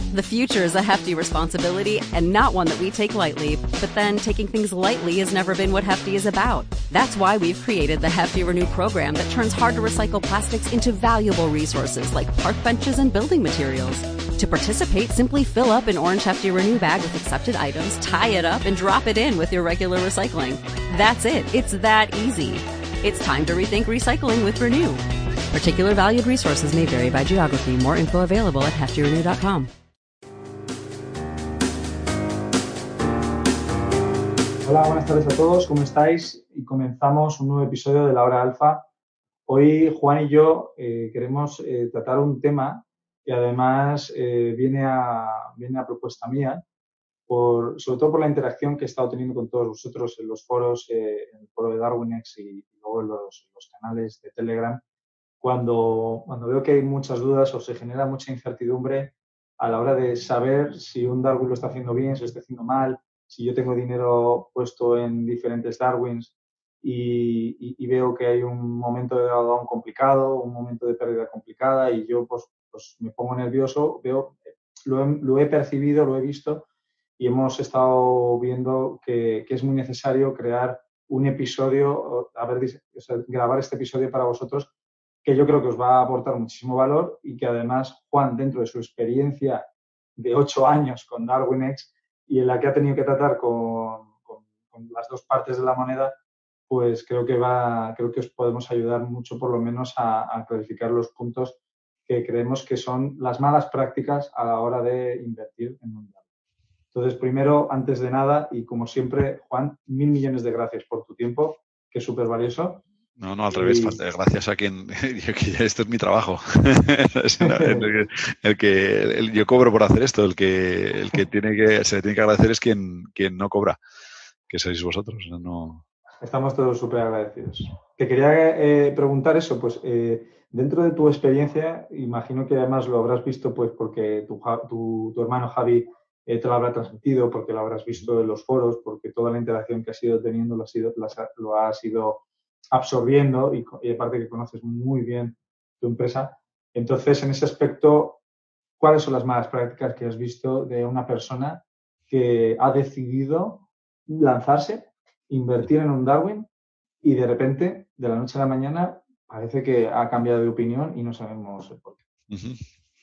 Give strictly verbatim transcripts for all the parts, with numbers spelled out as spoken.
The future is a hefty responsibility and not one that we take lightly, but then taking things lightly has never been what Hefty is about. That's why we've created the Hefty Renew program that turns hard-to-recycle plastics into valuable resources like park benches and building materials. To participate, simply fill up an orange Hefty Renew bag with accepted items, tie it up, and drop it in with your regular recycling. That's it. It's that easy. It's time to rethink recycling with Renew. Particular valued resources may vary by geography. More info available at hefty renew dot com. Hola, buenas tardes a todos, ¿cómo estáis? Y comenzamos un nuevo episodio de La Hora Alfa. Hoy Juan y yo eh, queremos eh, tratar un tema que además eh, viene, a, viene a propuesta mía, por, sobre todo por la interacción que he estado teniendo con todos vosotros en los foros, eh, en el foro de DarwinX y, y luego en los, los canales de Telegram, cuando, cuando veo que hay muchas dudas o se genera mucha incertidumbre a la hora de saber si un Darwin lo está haciendo bien, si lo está haciendo mal, si yo tengo dinero puesto en diferentes Darwins y, y, y veo que hay un momento de drawdown complicado, un momento de pérdida complicada y yo pues, pues me pongo nervioso, veo, lo he, lo he percibido, lo he visto y hemos estado viendo que, que es muy necesario crear un episodio, a ver, o sea, grabar este episodio para vosotros que yo creo que os va a aportar muchísimo valor y que además Juan, dentro de su experiencia de ocho años con DarwinX, y en la que ha tenido que tratar con, con, con las dos partes de la moneda, pues creo que va, creo que os podemos ayudar mucho, por lo menos, a, a clarificar los puntos que creemos que son las malas prácticas a la hora de invertir en un Darwin. Entonces, primero, antes de nada, y como siempre, Juan, mil millones de gracias por tu tiempo, que es súper valioso. No, no, al revés, y... gracias a quien, esto es mi trabajo, el, el que el, yo cobro por hacer esto, el que el que tiene que se le tiene que agradecer es quien, quien no cobra, que sois vosotros, no. Estamos todos súper agradecidos. Te quería eh, preguntar eso, pues eh, dentro de tu experiencia, imagino que además lo habrás visto pues porque tu, tu, tu hermano Javi eh, te lo habrá transmitido, porque lo habrás visto en los foros, porque toda la interacción que has ido teniendo lo has ido, lo has ido absorbiendo y, y aparte que conoces muy bien tu empresa. Entonces, en ese aspecto, ¿cuáles son las malas prácticas que has visto de una persona que ha decidido lanzarse, invertir en un Darwin y de repente, de la noche a la mañana, parece que ha cambiado de opinión y no sabemos el por qué? Uh-huh.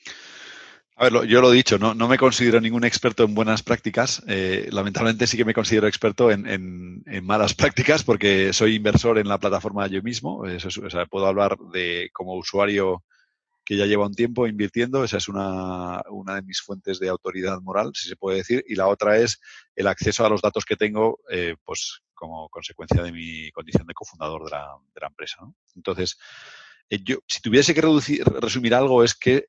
A ver, lo, yo lo he dicho, no, no me considero ningún experto en buenas prácticas. Eh, lamentablemente sí que me considero experto en, en, en malas prácticas porque soy inversor en la plataforma yo mismo. Eso es, o sea, puedo hablar de como usuario que ya lleva un tiempo invirtiendo. Esa es una, una de mis fuentes de autoridad moral, si se puede decir. Y la otra es el acceso a los datos que tengo, eh, pues como consecuencia de mi condición de cofundador de la, de la empresa, ¿no? Entonces, eh, yo, si tuviese que reducir, resumir algo, es que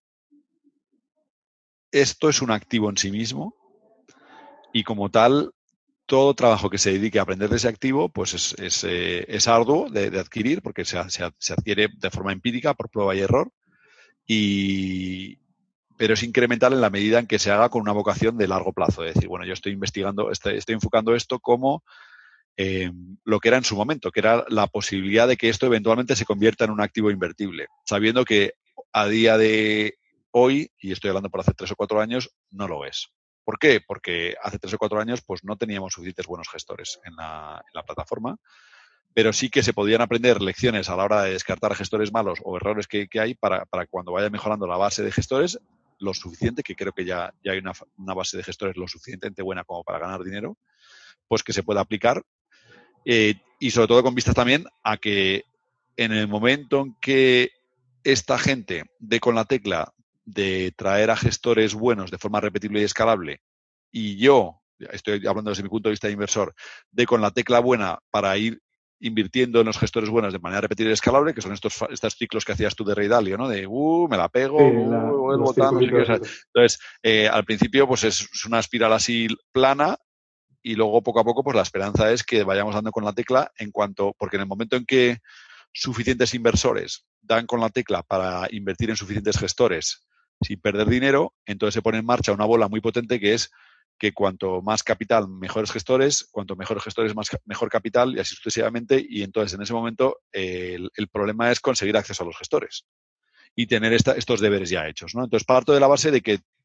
esto es un activo en sí mismo y como tal, todo trabajo que se dedique a aprender de ese activo pues es, es, eh, es arduo de, de adquirir porque se, se, se adquiere de forma empírica por prueba y error, y, pero es incremental en la medida en que se haga con una vocación de largo plazo. Es decir, bueno, yo estoy investigando, estoy, estoy enfocando esto como eh, lo que era en su momento, que era la posibilidad de que esto eventualmente se convierta en un activo invertible, sabiendo que a día de hoy, y estoy hablando por hace tres o cuatro años, no lo es. ¿Por qué? Porque hace tres o cuatro años pues no teníamos suficientes buenos gestores en la, en la plataforma, pero sí que se podían aprender lecciones a la hora de descartar gestores malos o errores que, que hay para, para cuando vaya mejorando la base de gestores, lo suficiente, que creo que ya, ya hay una, una base de gestores lo suficientemente buena como para ganar dinero, pues que se pueda aplicar. Eh, y sobre todo con vistas también a que en el momento en que esta gente dé con la tecla de traer a gestores buenos de forma repetible y escalable, y yo, estoy hablando desde mi punto de vista de inversor, dé con la tecla buena para ir invirtiendo en los gestores buenos de manera repetible y escalable, que son estos, estos ciclos que hacías tú de Rey Dalio, ¿no? De, uh, me la pego, sí, la, uh, el botán, no sé qué. O sea, entonces, eh, al principio, pues es una espiral así plana, y luego poco a poco, pues la esperanza es que vayamos dando con la tecla en cuanto, porque en el momento en que suficientes inversores dan con la tecla para invertir en suficientes gestores sin perder dinero, entonces se pone en marcha una bola muy potente que es que cuanto más capital, mejores gestores, cuanto mejores gestores, más, mejor capital y así sucesivamente. Y entonces en ese momento eh, el, el problema es conseguir acceso a los gestores y tener esta, estos deberes ya hechos, ¿no? Entonces parto de la base de que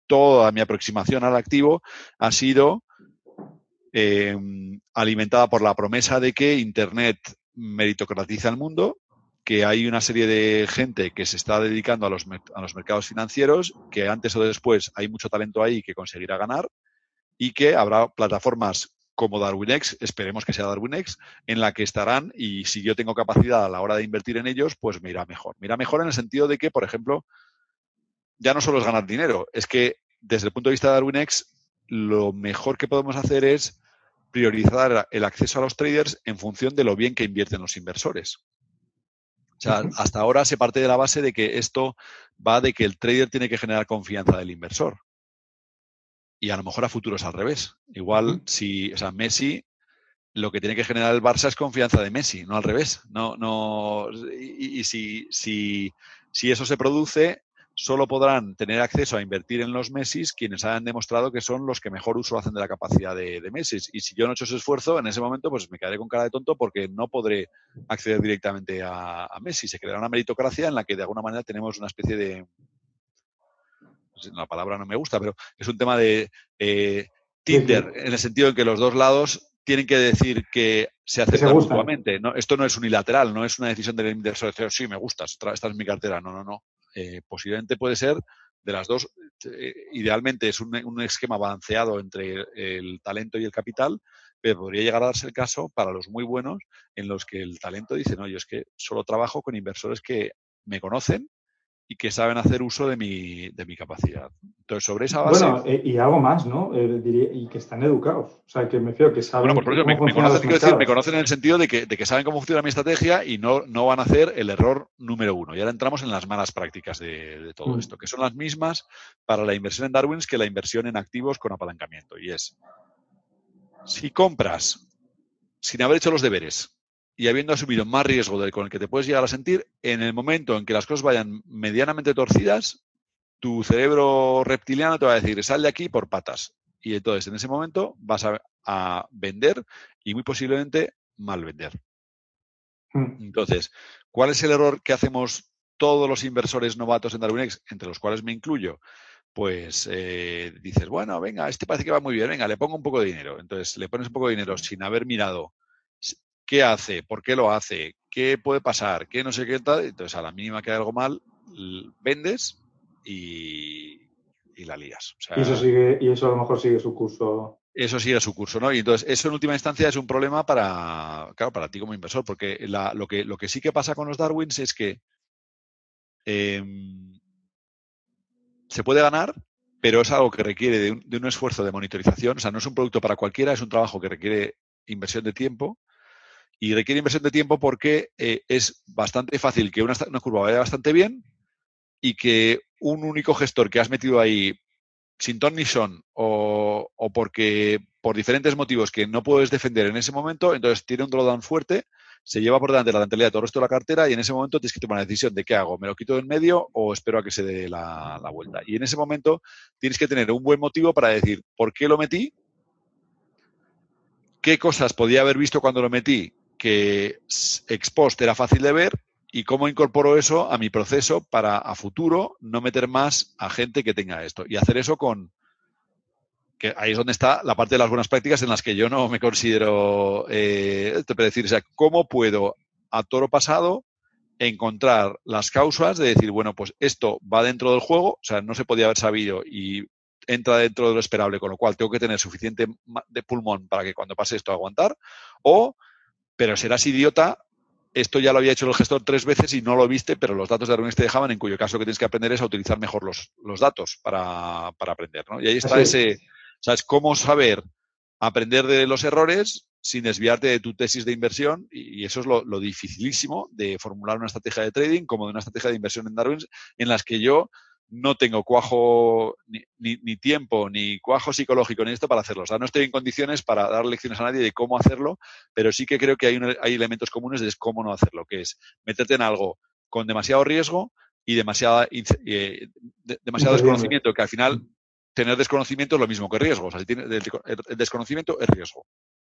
toda mi aproximación al activo ha sido eh, alimentada por la promesa de que Internet meritocratiza el mundo, que hay una serie de gente que se está dedicando a los, a los mercados financieros, que antes o después hay mucho talento ahí que conseguirá ganar y que habrá plataformas como DarwinX, esperemos que sea DarwinX, en la que estarán y si yo tengo capacidad a la hora de invertir en ellos, pues me irá mejor. Me irá mejor en el sentido de que, por ejemplo, ya no solo es ganar dinero, es que desde el punto de vista de DarwinX, lo mejor que podemos hacer es priorizar el acceso a los traders en función de lo bien que invierten los inversores. O sea, hasta ahora se parte de la base de que esto va de que el trader tiene que generar confianza del inversor. Y a lo mejor a futuro es al revés. Igual, si, o sea, Messi, lo que tiene que generar el Barça es confianza de Messi, no al revés. No, no, y, y si, si, si eso se produce, solo podrán tener acceso a invertir en los Messis quienes hayan demostrado que son los que mejor uso hacen de la capacidad de, de Messi. Y si yo no he hecho ese esfuerzo, en ese momento pues me quedaré con cara de tonto porque no podré acceder directamente a, a Messi. Se creará una meritocracia en la que de alguna manera tenemos una especie de... La palabra no me gusta, pero es un tema de eh, Tinder, sí, sí. En el sentido en que los dos lados tienen que decir que se aceptan mutuamente. ¿No? Esto no es unilateral, no es una decisión del inversor de decir, sí, me gustas, esta es mi cartera. No, no, no. Eh, posiblemente puede ser de las dos. Eh, idealmente es un, un esquema balanceado entre el talento y el capital, pero podría llegar a darse el caso para los muy buenos en los que el talento dice, no, yo es que solo trabajo con inversores que me conocen y que saben hacer uso de mi, de mi capacidad. Entonces, sobre esa base... Bueno, eh, y algo más, ¿no? Eh, diría, y que están educados. O sea, que me fío que saben bueno, pues cómo me, funcionan me conocen, los quiero mercados. decir, me conocen en el sentido de que, de que saben cómo funciona mi estrategia y no, no van a hacer el error número uno. Y ahora entramos en las malas prácticas de, de todo mm. esto, que son las mismas para la inversión en Darwins que la inversión en activos con apalancamiento. Y es, si compras sin haber hecho los deberes y habiendo asumido más riesgo del con el que te puedes llegar a sentir, en el momento en que las cosas vayan medianamente torcidas, tu cerebro reptiliano te va a decir, sal de aquí por patas. Y entonces, en ese momento, vas a, a vender y muy posiblemente mal vender. Mm. Entonces, ¿cuál es el error que hacemos todos los inversores novatos en DarwinX, entre los cuales me incluyo? Pues eh, dices, bueno, venga, este parece que va muy bien, venga, le pongo un poco de dinero. Entonces, le pones un poco de dinero sin haber mirado qué hace, por qué lo hace, qué puede pasar, qué no sé qué tal. Entonces, a la mínima que hay algo mal, vendes y, y la lías. O sea, y, eso sigue, y eso a lo mejor sigue su curso. Eso sigue su curso, ¿no? Y entonces, eso en última instancia es un problema para, claro, para ti como inversor, porque la, lo, que, lo que sí que pasa con los Darwins es que eh, se puede ganar, pero es algo que requiere de un, de un esfuerzo de monitorización. O sea, no es un producto para cualquiera, es un trabajo que requiere inversión de tiempo. Y requiere inversión de tiempo porque eh, es bastante fácil que una, una curva vaya bastante bien y que un único gestor que has metido ahí sin ton ni son o, o porque por diferentes motivos que no puedes defender en ese momento, entonces tiene un drawdown fuerte, se lleva por delante la rentabilidad de todo el resto de la cartera y en ese momento tienes que tomar una decisión de qué hago, me lo quito de en medio o espero a que se dé la, la vuelta. Y en ese momento tienes que tener un buen motivo para decir por qué lo metí, qué cosas podía haber visto cuando lo metí que ex post era fácil de ver y cómo incorporo eso a mi proceso para a futuro no meter más a gente que tenga esto. Y hacer eso con... que ahí es donde está la parte de las buenas prácticas en las que yo no me considero... Eh, te puedo decir, o sea, ¿cómo puedo a toro pasado encontrar las causas de decir, bueno, pues esto va dentro del juego, o sea, no se podía haber sabido y entra dentro de lo esperable, con lo cual tengo que tener suficiente de pulmón para que cuando pase esto aguantar, o, pero serás idiota, esto ya lo había hecho el gestor tres veces y no lo viste, pero los datos de Darwin te dejaban, en cuyo caso lo que tienes que aprender es a utilizar mejor los, los datos para, para aprender, ¿no? Y ahí está Así ese, ¿sabes? Cómo saber aprender de los errores sin desviarte de tu tesis de inversión, y eso es lo, lo dificilísimo de formular una estrategia de trading como de una estrategia de inversión en Darwin, en las que yo no tengo cuajo ni, ni, ni tiempo, ni cuajo psicológico ni esto para hacerlo. O sea, no estoy en condiciones para dar lecciones a nadie de cómo hacerlo, pero sí que creo que hay, un, hay elementos comunes de cómo no hacerlo, que es meterte en algo con demasiado riesgo y demasiada, eh, de, demasiado desconocimiento, que al final tener desconocimiento es lo mismo que riesgo. O sea, si tiene, el, el desconocimiento es riesgo.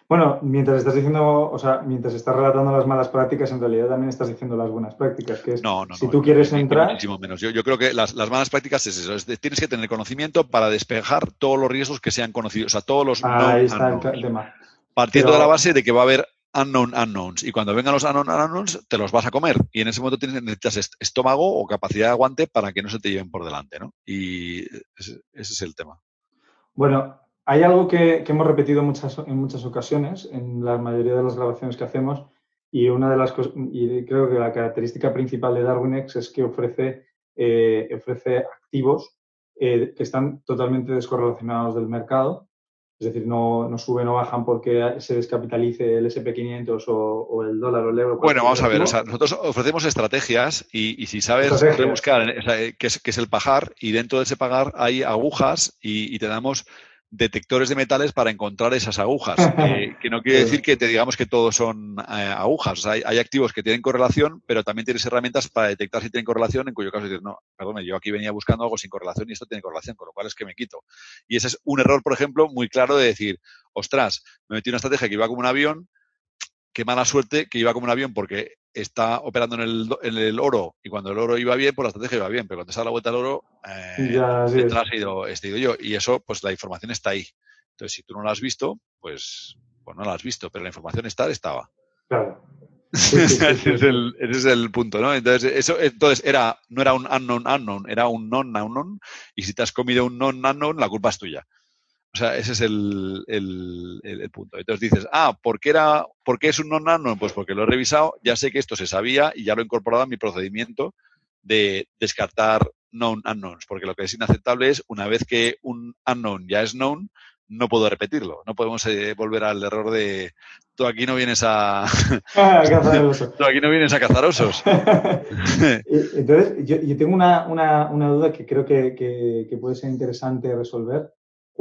Bueno, mientras estás diciendo, o sea, mientras estás relatando las malas prácticas, en realidad también estás diciendo las buenas prácticas, que es, No, no, si no, tú ni, quieres ni- ni entrar, muchísimo menos. Yo, yo creo que las, las malas prácticas es eso, es de- tienes que tener conocimiento para despejar todos los riesgos que sean conocidos, o sea, todos los ahí known está el, ca- el unknowns, tema. partiendo de la Pero, base de que va a haber unknown unknowns, y cuando vengan los unknown unknowns te los vas a comer, y en ese momento tienes, necesitas est- estómago o capacidad de aguante para que no se te lleven por delante, ¿no? Y ese, ese es el tema. bueno, hay algo que, que hemos repetido muchas, en muchas ocasiones, en la mayoría de las grabaciones que hacemos, y una de las cosas, y creo que la característica principal de DarwinX es que ofrece, eh, ofrece activos eh, que están totalmente descorrelacionados del mercado. Es decir, no, no suben o bajan porque se descapitalice el ese and pe quinientos o, o el dólar o el euro, Bueno, cualquier vamos otro a ver, o sea, activo. nosotros ofrecemos estrategias y, y si sabes Estrategias. rebuscar, o sea, qué es, qué es el pagar, y dentro de ese pagar hay agujas y, y te damos detectores de metales para encontrar esas agujas, eh, que no quiere decir Claro. que te digamos que todos son eh, agujas, o sea, hay, hay activos que tienen correlación, pero también tienes herramientas para detectar si tienen correlación, en cuyo caso dices, no, perdón, yo aquí venía buscando algo sin correlación y esto tiene correlación, con lo cual es que me quito. Y ese es un error, por ejemplo, muy claro de decir, ostras, me metí en una estrategia que iba como un avión, qué mala suerte que iba como un avión porque está operando en el, en el oro, y cuando el oro iba bien, pues la estrategia iba bien, pero cuando se da la vuelta al oro, eh, Ya, así es. detrás he ido, he ido yo, y eso, pues la información está ahí. Entonces, si tú no la has visto, pues, pues no la has visto, pero la información está, estaba. Claro. Sí, sí, sí, ese, sí, es sí. el, ese es el punto, ¿no? Entonces, eso, entonces era, no era un unknown unknown, era un non-unknown, y si te has comido un non-unknown, la culpa es tuya. O sea, ese es el, el, el, el punto. Entonces dices, ah, ¿por qué, era, ¿por qué es un non-unknown? Pues porque lo he revisado, ya sé que esto se sabía y ya lo he incorporado a mi procedimiento de descartar known unknowns, porque lo que es inaceptable es, una vez que un unknown ya es known, no puedo repetirlo. No podemos eh, volver al error de, tú aquí no vienes a... Ah, cazar el oso. tú aquí no vienes a cazar osos. Entonces, yo, yo tengo una, una, una, duda que creo que, que, que, puede ser interesante resolver.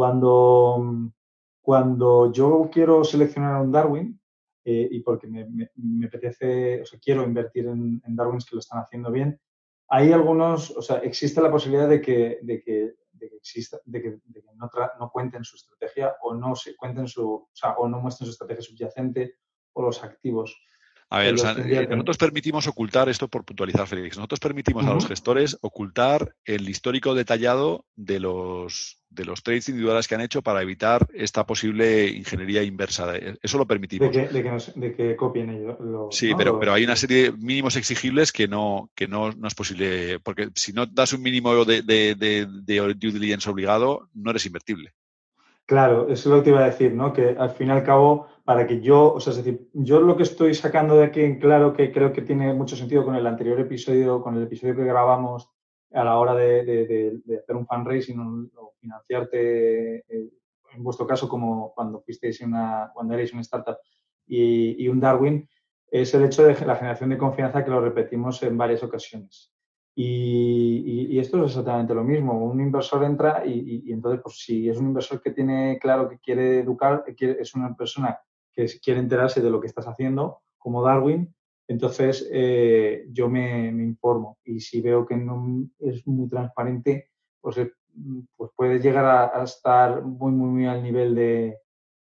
Cuando, cuando yo quiero seleccionar un Darwin, eh, y porque me, me, me, apetece, o sea, quiero invertir en, en Darwins que lo están haciendo bien, hay algunos, o sea, existe la posibilidad de que, de que, de que exista, de que, de que no, tra, no cuenten su estrategia o no se cuenten su, o sea, o no muestren su estrategia subyacente o los activos. A ver, En o los sea, que eh, invierten. nosotros permitimos ocultar esto por puntualizar, Félix. Nosotros permitimos a los Uh-huh. gestores ocultar el histórico detallado de los, de los trades individuales que han hecho para evitar esta posible ingeniería inversa. Eso lo De permitimos. que, de que, nos, de que copien ellos los, Sí, ¿no? pero, pero los... hay una serie de mínimos exigibles que no, que no, no es posible, porque si no das un mínimo de, de, de, de due diligence obligado, no eres invertible. Claro, eso es lo que te iba a decir, ¿no? Que al fin y al cabo, para que yo, o sea, es decir, yo lo que estoy sacando de aquí en claro, que creo que tiene mucho sentido con el anterior episodio, con el episodio que grabamos a la hora de, de, de, de hacer un fundraising o financiarte, eh, en vuestro caso, como cuando fuisteis una, cuando erais una startup y, y un Darwin, es el hecho de la generación de confianza que lo repetimos en varias ocasiones. Y, y, y, esto es exactamente lo mismo. Un inversor entra y, y, y, entonces, pues si es un inversor que tiene claro que quiere educar, que quiere, es una persona que quiere enterarse de lo que estás haciendo, como Darwin, entonces eh, yo me, me, informo. Y si veo que no es muy transparente, pues, pues puede llegar a, a estar muy, muy, muy al nivel de,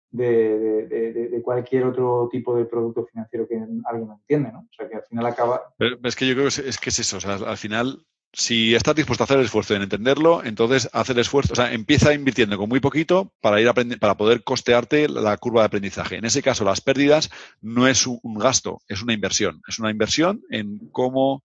de, de, de, de cualquier otro tipo de producto financiero que alguien no entiende, ¿no? O sea, que al final acaba... Pero es que yo creo que es, es que es eso, o sea, al final, si estás dispuesto a hacer el esfuerzo en entenderlo, entonces haz el esfuerzo, o sea, empieza invirtiendo con muy poquito para ir para poder costearte la curva de aprendizaje. En ese caso, las pérdidas no es un gasto, es una inversión. Es una inversión en cómo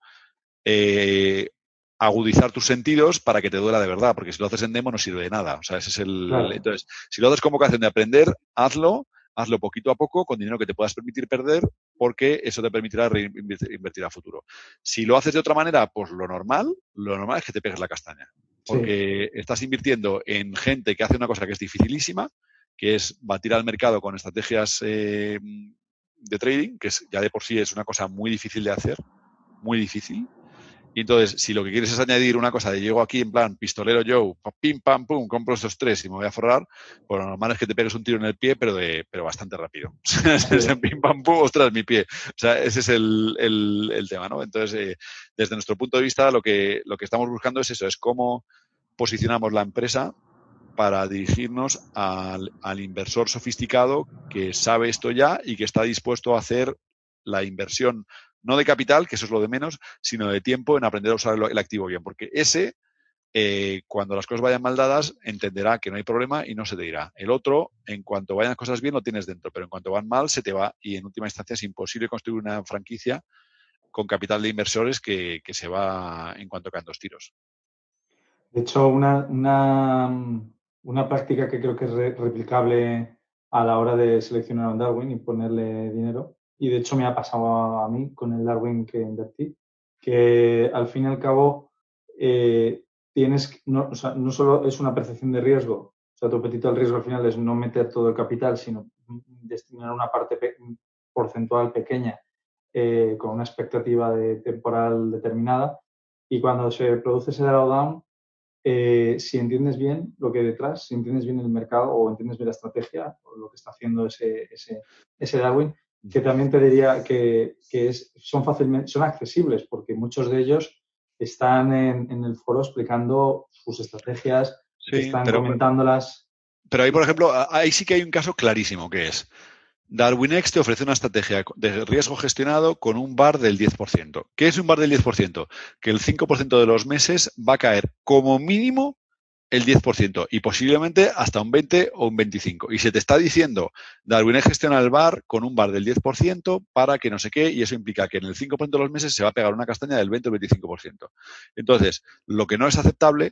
eh, agudizar tus sentidos para que te duela de verdad, porque si lo haces en demo no sirve de nada. O sea, ese es el. Claro. Entonces, si lo haces como ocasión de aprender, hazlo, hazlo poquito a poco, con dinero que te puedas permitir perder, porque eso te permitirá reinvertir a futuro. Si lo haces de otra manera, pues lo normal, lo normal es que te pegues la castaña. Porque sí. Estás invirtiendo en gente que hace una cosa que es dificilísima, que es batir al mercado con estrategias eh, de trading, que es, ya de por sí es una cosa muy difícil de hacer, muy difícil. Y entonces, si lo que quieres es añadir una cosa de llego aquí en plan pistolero Joe, pim, pam, pum, compro estos tres y me voy a forrar, pues lo normal es que te pegues un tiro en el pie, pero de pero bastante rápido. Sí. Pim, pam, pum, ostras, mi pie. O sea, ese es el, el, el tema, ¿no? Entonces, eh, desde nuestro punto de vista, lo que, lo que estamos buscando es eso, es cómo posicionamos la empresa para dirigirnos al, al inversor sofisticado que sabe esto ya y que está dispuesto a hacer la inversión, no de capital, que eso es lo de menos, sino de tiempo en aprender a usar el, el activo bien. Porque ese, eh, cuando las cosas vayan mal dadas, entenderá que no hay problema y no se te dirá. El otro, en cuanto vayan las cosas bien, lo tienes dentro, pero en cuanto van mal, se te va y en última instancia es imposible construir una franquicia con capital de inversores que, que se va en cuanto caen dos tiros. De hecho, una, una, una práctica que creo que es re- replicable a la hora de seleccionar un Darwin y ponerle dinero, y de hecho me ha pasado a mí con el Darwin que invertí, que al fin y al cabo eh, tienes, no, o sea, no solo es una percepción de riesgo, o sea, tu apetito al riesgo al final es no meter todo el capital, sino destinar una parte pe- porcentual pequeña eh, con una expectativa de temporal determinada, y cuando se produce ese drawdown, eh, si entiendes bien lo que hay detrás, si entiendes bien el mercado o entiendes bien la estrategia o lo que está haciendo ese, ese, ese Darwin, que también te diría que, que es, son, fácilmente, son accesibles porque muchos de ellos están en, en el foro explicando sus estrategias, te Sí, están pero, comentándolas. pero ahí, por ejemplo, ahí sí que hay un caso clarísimo que es DarwinX te ofrece una estrategia de riesgo gestionado con un V A R del diez por ciento. ¿Qué es un V A R del diez por ciento? Que el cinco por ciento de los meses va a caer como mínimo el diez por ciento y posiblemente hasta un veinte o un veinticinco por ciento. Y se te está diciendo, DarwinX gestiona el V A R con un V A R del diez por ciento para que no sé qué, y eso implica que en el cinco por ciento de los meses se va a pegar una castaña del veinte o veinticinco por ciento. Entonces, lo que no es aceptable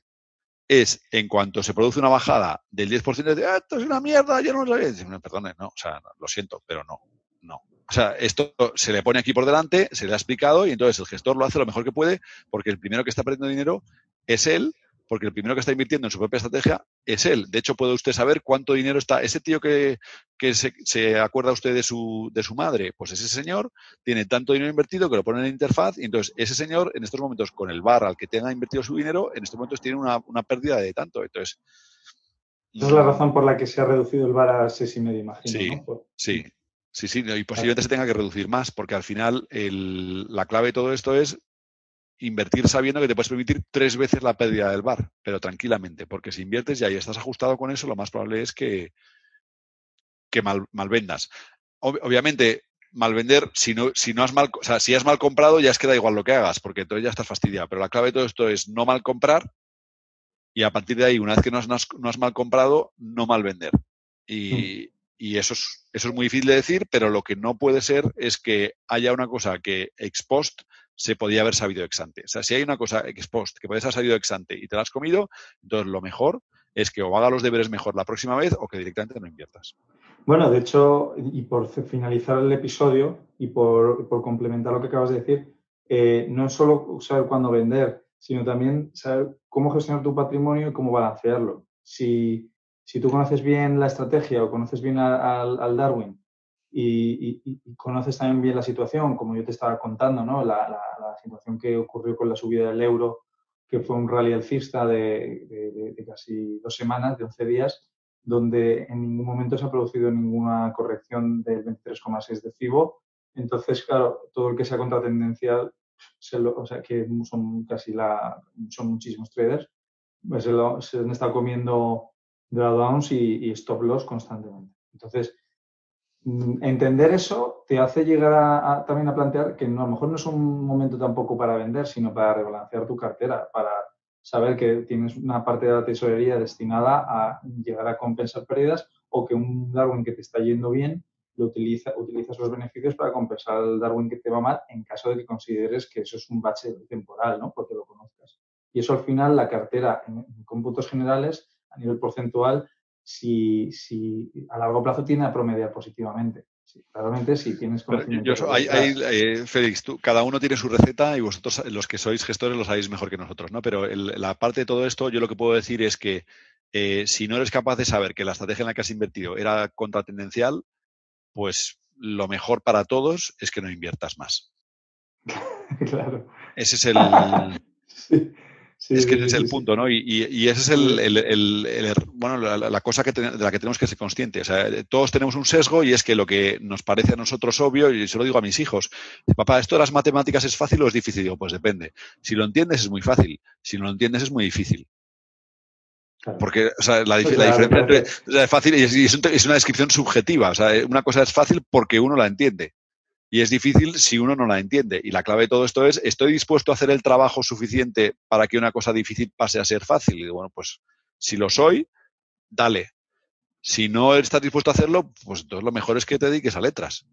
es en cuanto se produce una bajada del diez por ciento, de ah, esto es una mierda, yo no lo sabía. No, perdone, no, o sea, no, lo siento, pero no, no. O sea, esto se le pone aquí por delante, se le ha explicado y entonces el gestor lo hace lo mejor que puede porque el primero que está perdiendo dinero es él, porque el primero que está invirtiendo en su propia estrategia es él. De hecho, puede usted saber cuánto dinero está. Ese tío que, que se, se acuerda usted de su, de su madre, pues ese señor tiene tanto dinero invertido que lo pone en la interfaz y entonces ese señor en estos momentos con el V A R al que tenga invertido su dinero, en estos momentos tiene una, una pérdida de tanto. Entonces, Esa es la razón mmm, por la que se ha reducido el V A R a seis y medio, imagino, sí, ¿no? Por, sí. Sí, sí, y claro. posiblemente se tenga que reducir más, porque al final el, la clave de todo esto es invertir sabiendo que te puedes permitir tres veces la pérdida del V A R, pero tranquilamente, porque si inviertes ya y estás ajustado con eso, lo más probable es que, que mal, mal vendas. Ob- obviamente, mal vender, si no, si no has mal, o sea, si has mal comprado, ya es que da igual lo que hagas, porque entonces ya estás fastidiado. Pero la clave de todo esto es no mal comprar y a partir de ahí, una vez que no has, no has, no has mal comprado, no mal vender. Mm. Y, y eso es, eso es muy difícil de decir, pero lo que no puede ser es que haya una cosa que ex post se podía haber sabido ex ante. O sea, si hay una cosa ex post que puedes haber sabido ex ante y te la has comido, entonces lo mejor es que o haga los deberes mejor la próxima vez o que directamente no inviertas. Bueno, de hecho, y por finalizar el episodio y por, por complementar lo que acabas de decir, eh, no es solo saber cuándo vender, sino también saber cómo gestionar tu patrimonio y cómo balancearlo. Si, si tú conoces bien la estrategia o conoces bien a- al, al Darwin y, y- y conoces también bien la situación, como yo te estaba contando, ¿no? La, la- la situación que ocurrió con la subida del euro, que fue un rally alcista de, de- de- de casi dos semanas, de once días, donde en ningún momento se ha producido ninguna corrección del veintitrés coma seis de FIBO. Entonces, claro, todo el que sea contratendencial, se lo, o sea, que son casi la, son muchísimos traders, pues se, lo, se han estado comiendo drawdowns y, y stop loss constantemente. Entonces, entender eso te hace llegar a, a, también a plantear que no, a lo mejor no es un momento tampoco para vender, sino para rebalancear tu cartera, para saber que tienes una parte de la tesorería destinada a llegar a compensar pérdidas o que un Darwin que te está yendo bien lo utiliza, utilizas los beneficios para compensar el Darwin que te va mal en caso de que consideres que eso es un bache temporal, ¿no? Porque lo conozcas. Y eso al final la cartera en, en cómputos generales a nivel porcentual si, si a largo plazo tiene a promediar positivamente. Sí, claramente si tienes Pero yo, conocimiento yo por hay, hay, detrás. eh, Félix, tú, cada uno tiene su receta y vosotros, los que sois gestores, lo sabéis mejor que nosotros, ¿no? Pero el, la parte de todo esto, yo lo que puedo decir es que eh, si no eres capaz de saber que la estrategia en la que has invertido era contratendencial, pues lo mejor para todos es que no inviertas más. Claro. Ese es el, Sí, sí, es que ese sí, es el sí, sí. punto, ¿no? Y, y, y ese es el, el, el, el bueno, la, la cosa que ten, de la que tenemos que ser conscientes. O sea, todos tenemos un sesgo y es que lo que nos parece a nosotros obvio, y se lo digo a mis hijos, papá, ¿esto de las matemáticas es fácil o es difícil? Digo, pues depende. Si lo entiendes es muy fácil, si no lo entiendes es muy difícil. Claro. Porque, o sea, la, Pues la la diferencia entre, diferencia. o sea, es fácil y es, y es un- es una descripción subjetiva. O sea, una cosa es fácil porque uno la entiende. Y es difícil si uno no la entiende. Y la clave de todo esto es, ¿estoy dispuesto a hacer el trabajo suficiente para que una cosa difícil pase a ser fácil? Y digo, bueno, pues si lo soy, dale. Si no estás dispuesto a hacerlo, pues entonces lo mejor es que te dediques a letras.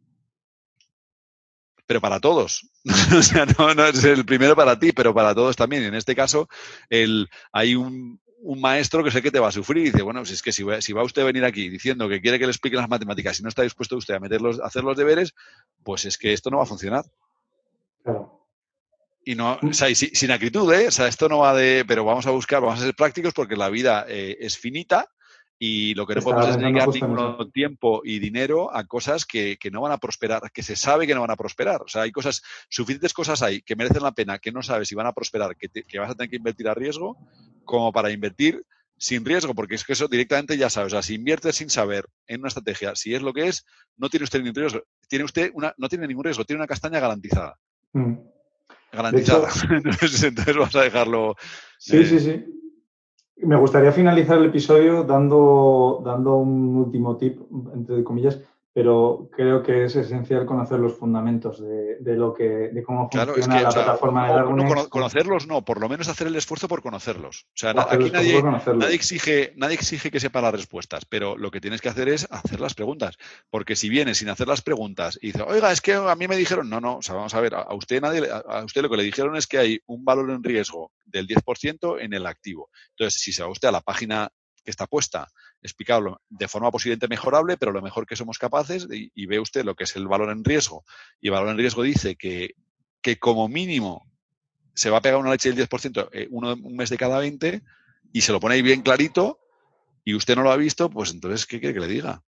Pero para todos. O sea, no, no es el primero para ti, pero para todos también. En este caso, el, hay un, un maestro que sé que te va a sufrir y dice, bueno, si es que si va, si va usted a venir aquí diciendo que quiere que le explique las matemáticas y no está dispuesto usted a meterlos, a hacer los deberes, pues es que esto no va a funcionar. Claro. Y no, o sea, y si- sin acritud, ¿eh? O sea, esto no va de, pero vamos a buscar, vamos a ser prácticos porque la vida eh, es finita y lo que no podemos Estaba es pensando dedicar justo en ninguno eso. tiempo y dinero a cosas que, que no van a prosperar, que se sabe que no van a prosperar. O sea, hay cosas, suficientes cosas hay que merecen la pena, que no sabes si van a prosperar, que, te- que vas a tener que invertir a riesgo, como para invertir sin riesgo, porque es que eso directamente ya sabes. O sea, si inviertes sin saber en una estrategia, si es lo que es, no tiene usted ningún riesgo. Tiene usted una, no tiene ningún riesgo, tiene una castaña garantizada. Mm. De Garantizada. hecho, Entonces, entonces vas a dejarlo. sí, sí, eh, sí. Me gustaría finalizar el episodio dando, dando un último tip, entre comillas, pero creo que es esencial conocer los fundamentos de, de lo que, de cómo claro, es funciona que, o la sea, plataforma de no, no Darwinex, cono- cómo- conocerlos no, por lo menos hacer el esfuerzo por conocerlos. O sea, o na- hacer el aquí esfuerzo por nadie, nadie conocerlos. exige, nadie exige que sepa las respuestas, pero lo que tienes que hacer es hacer las preguntas. Porque si vienes sin hacer las preguntas y dices, oiga, es que a mí me dijeron, no, no, o sea, vamos a ver, a, a usted nadie, le- a, a usted lo que le dijeron es que hay un valor en riesgo del diez por ciento en el activo. Entonces, si se va usted a la página que está puesta, explicarlo de forma posiblemente mejorable, pero lo mejor que somos capaces, y, y ve usted lo que es el valor en riesgo, y el valor en riesgo dice que que como mínimo se va a pegar una leche del diez por ciento eh, uno, un mes de cada veinte y se lo pone ahí bien clarito y usted no lo ha visto, pues entonces, ¿qué quiere que le diga?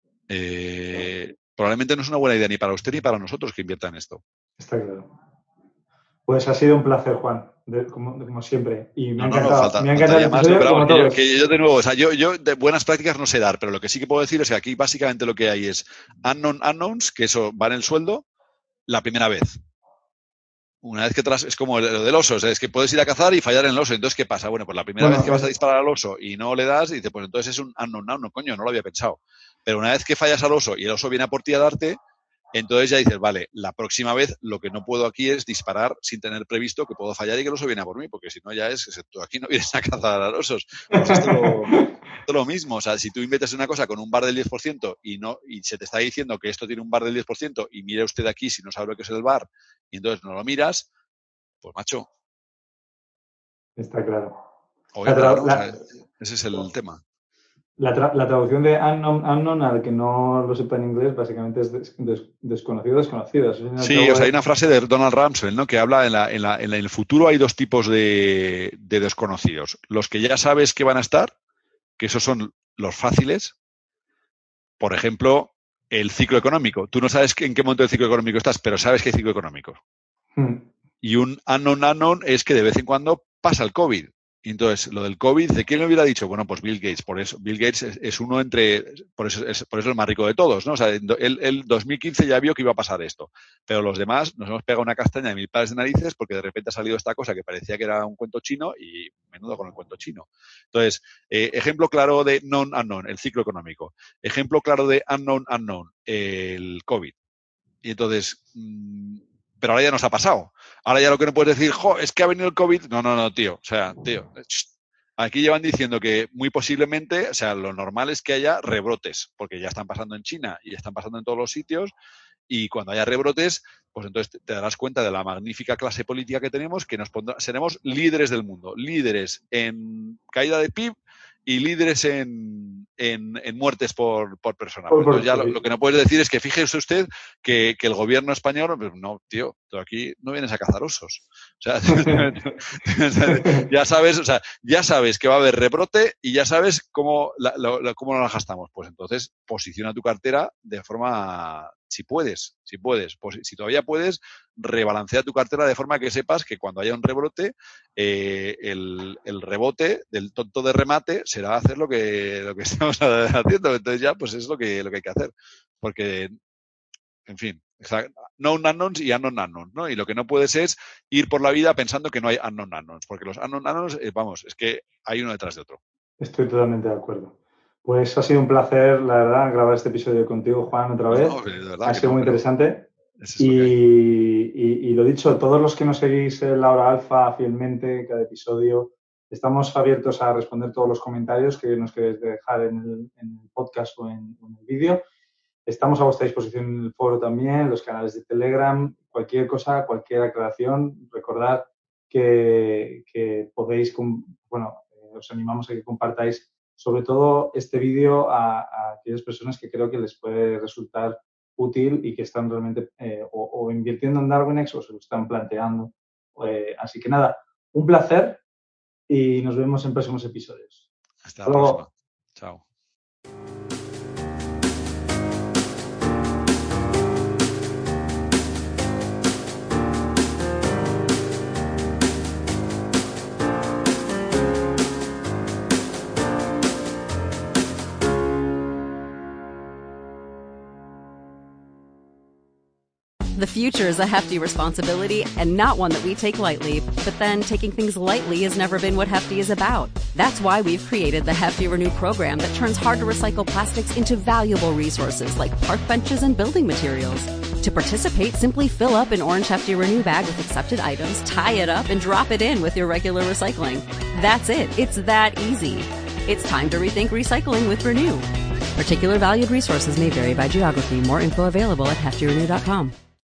Eh, probablemente no es una buena idea ni para usted ni para nosotros que invierta en esto. Está claro. Pues ha sido un placer, Juan, de- como, como siempre. Y me ha No, no, no, encantado. falta, Me ha encantado el faltaría más, ¿no? episodio, Pero vamos, como que yo, todos. que yo de nuevo, o sea, yo, yo de buenas prácticas no sé dar, pero lo que sí que puedo decir es que aquí básicamente lo que hay es unknown unknowns, que eso va en el sueldo la primera vez. Una vez que tras, es como lo del oso, o sea, es que puedes ir a cazar y fallar en el oso. Entonces, ¿qué pasa? Bueno, pues la primera vez Bueno, que vas a es, disparar al oso y no le das, dices, pues entonces es un unknown unknown, no, coño, no lo había pensado. Pero una vez que fallas al oso y el oso viene a por ti a darte, entonces ya dices, vale, la próxima vez lo que no puedo aquí es disparar sin tener previsto que puedo fallar y que el oso viene a por mí, porque si no ya es, es tú aquí no vienes a cazar a los osos. Pues esto lo, esto lo mismo, o sea, si tú inviertes en una cosa con un bar del diez por ciento y no y se te está diciendo que esto tiene un bar del diez por ciento y mire usted aquí si no sabe lo que es el bar y entonces no lo miras, pues macho, está claro. o La, entra, tra- ¿no? O sea, la- ese es el tema. la tra- la traducción de unknown, unknown, al que no lo sepa en inglés, básicamente es des- des- desconocido, desconocido. Eso, al fin y al Sí, o cabo, sea, hay es- una frase de Donald Rumsfeld, ¿no? Que habla en, la, en, la, en, la, en el futuro hay dos tipos de, de desconocidos. Los que ya sabes que van a estar, que esos son los fáciles. Por ejemplo, el ciclo económico. Tú no sabes en qué momento del ciclo económico estás, pero sabes que hay ciclo económico. Hmm. Y un unknown unknown es que de vez en cuando pasa el COVID. Y entonces, lo del COVID, ¿de quién le hubiera dicho? Bueno, pues Bill Gates. Por eso, Bill Gates es, es uno entre, por eso es, por eso el más rico de todos, ¿no? O sea, él, él dos mil quince ya vio que iba a pasar esto. Pero los demás nos hemos pegado una castaña de mil pares de narices porque de repente ha salido esta cosa que parecía que era un cuento chino y menudo con el cuento chino. Entonces, eh, ejemplo claro de known unknown, el ciclo económico. Ejemplo claro de unknown unknown, el COVID. Y entonces, mmm, pero ahora ya nos ha pasado. Ahora ya lo que no puedes decir, jo, es que ha venido el COVID. No, no, no, tío. O sea, tío, aquí llevan diciendo que muy posiblemente, o sea, lo normal es que haya rebrotes, porque ya están pasando en China y ya están pasando en todos los sitios. Y cuando haya rebrotes, pues entonces te, te darás cuenta de la magnífica clase política que tenemos, que nos pondrá, seremos líderes del mundo, líderes en caída de P I B y líderes en, en, en muertes por, por persona. por, Pues entonces por ya lo, COVID. lo que no puedes decir es que fíjese usted que, que el gobierno español, pues no, tío, tú aquí no vienes a cazar osos. O sea, ya sabes, o sea, ya sabes que va a haber rebrote y ya sabes cómo, la, la, cómo nos la gastamos. Pues entonces posiciona tu cartera de forma, si puedes, si puedes, pues si todavía puedes, rebalancea tu cartera de forma que sepas que cuando haya un rebrote, eh, el, el rebote del tonto de remate será hacer lo que, lo que estamos haciendo. Entonces ya, pues es lo que, lo que hay que hacer. Porque, en fin, known unknowns y unknown unknowns, ¿no? Y lo que no puedes es ir por la vida pensando que no hay unknown unknowns, porque los unknown unknowns, eh, vamos, es que hay uno detrás de otro. Estoy totalmente de acuerdo. Pues ha sido un placer, la verdad, grabar este episodio contigo, Juan, otra vez. No, de verdad ha que sido no, muy pero interesante. es eso Y, que hay. y, y lo dicho, todos los que nos seguís en la hora alfa fielmente, cada episodio, estamos abiertos a responder todos los comentarios que nos queréis dejar en el, en el podcast o en, en el vídeo. Estamos a vuestra disposición en el foro también, los canales de Telegram, cualquier cosa, cualquier aclaración. Recordad que, que podéis, bueno, eh, os animamos a que compartáis sobre todo este vídeo a, a aquellas personas que creo que les puede resultar útil y que están realmente eh, o, o invirtiendo en Darwinex o se lo están planteando. Eh, así que nada, un placer y nos vemos en próximos episodios. Hasta Hasta la luego. próxima. Chao. The future is a hefty responsibility and not one that we take lightly. But then taking things lightly has never been what Hefty is about. That's why we've created the Hefty Renew program that turns hard-to-recycle plastics into valuable resources like park benches and building materials. To participate, simply fill up an orange Hefty Renew bag with accepted items, tie it up, and drop it in with your regular recycling. That's it. It's that easy. It's time to rethink recycling with Renew. Particular valued resources may vary by geography. More info available at hefty renew dot com.